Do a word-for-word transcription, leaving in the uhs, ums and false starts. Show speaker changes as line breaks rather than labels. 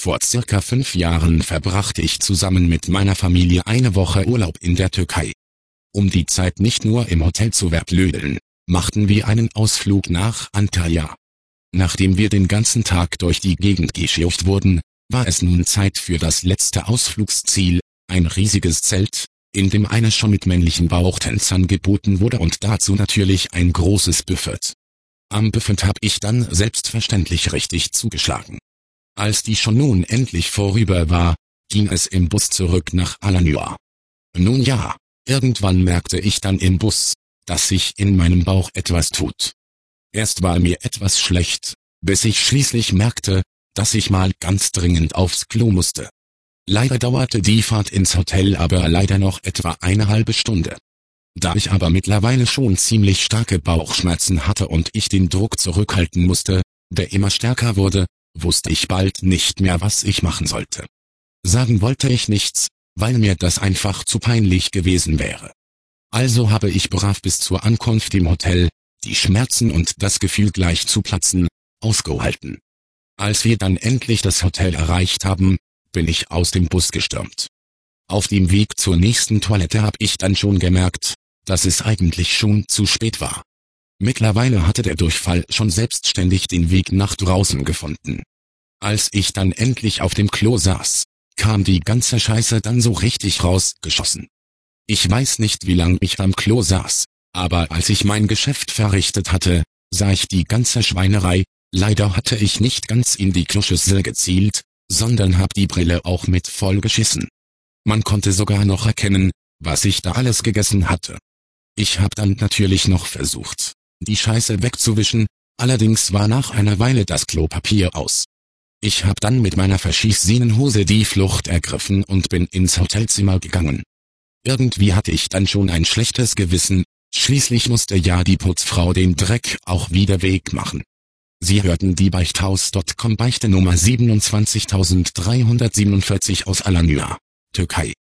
Vor circa fünf Jahren verbrachte ich zusammen mit meiner Familie eine Woche Urlaub in der Türkei. Um die Zeit nicht nur im Hotel zu verblödeln, machten wir einen Ausflug nach Antalya. Nachdem wir den ganzen Tag durch die Gegend gescheucht wurden, war es nun Zeit für das letzte Ausflugsziel, ein riesiges Zelt, in dem eines schon mit männlichen Bauchtänzern geboten wurde und dazu natürlich ein großes Buffet. Am Buffet hab ich dann selbstverständlich richtig zugeschlagen. Als die schon nun endlich vorüber war, ging es im Bus zurück nach Alanya. Nun ja, irgendwann merkte ich dann im Bus, dass sich in meinem Bauch etwas tut. Erst war mir etwas schlecht, bis ich schließlich merkte, dass ich mal ganz dringend aufs Klo musste. Leider dauerte die Fahrt ins Hotel aber leider noch etwa eine halbe Stunde. Da ich aber mittlerweile schon ziemlich starke Bauchschmerzen hatte und ich den Druck zurückhalten musste, der immer stärker wurde, wusste ich bald nicht mehr, was ich machen sollte. Sagen wollte ich nichts, weil mir das einfach zu peinlich gewesen wäre. Also habe ich brav bis zur Ankunft im Hotel, die Schmerzen und das Gefühl gleich zu platzen, ausgehalten. Als wir dann endlich das Hotel erreicht haben, bin ich aus dem Bus gestürmt. Auf dem Weg zur nächsten Toilette habe ich dann schon gemerkt, dass es eigentlich schon zu spät war. Mittlerweile hatte der Durchfall schon selbstständig den Weg nach draußen gefunden. Als ich dann endlich auf dem Klo saß, kam die ganze Scheiße dann so richtig rausgeschossen. Ich weiß nicht, wie lange ich am Klo saß, aber als ich mein Geschäft verrichtet hatte, sah ich die ganze Schweinerei. Leider hatte ich nicht ganz in die Kloschüssel gezielt, sondern hab die Brille auch mit voll geschissen. Man konnte sogar noch erkennen, was ich da alles gegessen hatte. Ich hab dann natürlich noch versucht, die Scheiße wegzuwischen, allerdings war nach einer Weile das Klopapier aus. Ich hab dann mit meiner verschissenen Hose die Flucht ergriffen und bin ins Hotelzimmer gegangen. Irgendwie hatte ich dann schon ein schlechtes Gewissen, schließlich musste ja die Putzfrau den Dreck auch wieder wegmachen. Sie hörten die Beichthaus Punkt com Beichte Nummer siebenundzwanzigtausenddreihundertsiebenundvierzig aus Alanya, Türkei.